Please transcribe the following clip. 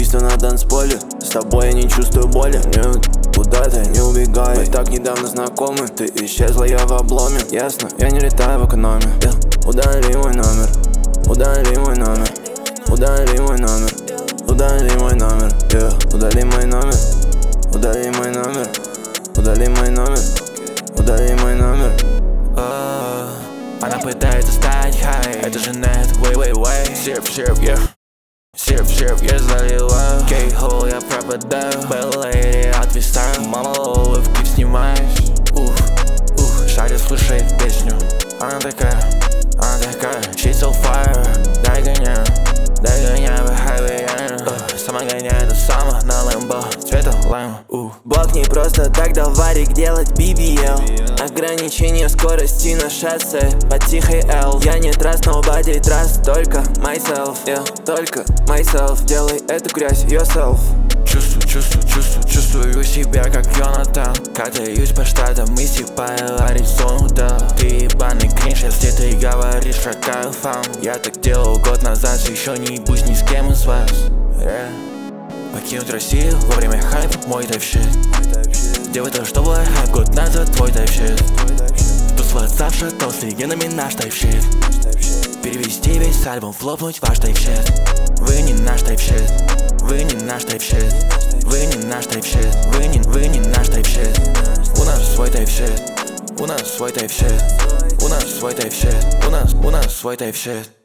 убийство на танцполе. С тобой я не чувствую боли. Нет, куда-то не убегай. Мы так недавно знакомы. Ты исчезла, я в обломе. Ясно, я не летаю в экономе. Удали мой номер. Удали мой номер. Удали мой номер. Удали мой номер. Удали мой номер. Удали мой номер. Удали мой номер. Удали мой номер. Она пытается стать хай. Это же нет, way. Серф, yeah. Серф, я заливаю. Кейхол, я пропадаю. Bad lady, отвисаю. Мама, ловы, клип снимаешь. Шарит, слушай песню. Она такая. She's so fire. Дай гоняю по хайве. Сама гоняет до самых на лэмбо. Цвета лайма. Бог не просто так дал варик делать BBL. Ограничение скорости на шоссе по тихой L. Я не trust nobody, trust только myself. Только myself. Делай эту грязь yourself. Чувствую себя как Йонатан. Катаюсь по штатам и сипаю Аризону, да. Ты ебаный кринж, если ты говоришь шагаю фан. Я так делал год назад, еще не будь ни с кем из вас. Покинуть Россию во время хайпа, мой тайп-щит. Делай то, что было хайп год назад, твой тайп-щит. Тусоваться то с легендами наш тайп-щит. Перевести весь альбом, флопнуть ваш тайп-щит. Вы не наш тайп-щит. Вы не наш тайп-щит. Вы не наш тайп-щит. Вы не наш тайп-щит. У нас свой тайп-щит. У нас свой тайп-щит. У нас свой тайп-щит. У нас свой тайп-щит.